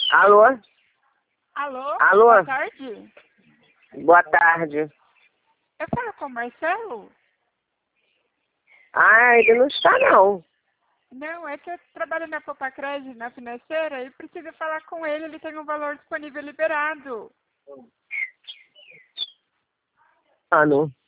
Alô? Alô? Alô? Boa tarde. Boa tarde. Eu falo com o Marcelo? Ah, ele não está não. Não, é que eu trabalho na Copacred, na financeira, e preciso falar com ele tem um valor disponível liberado. Ah, não.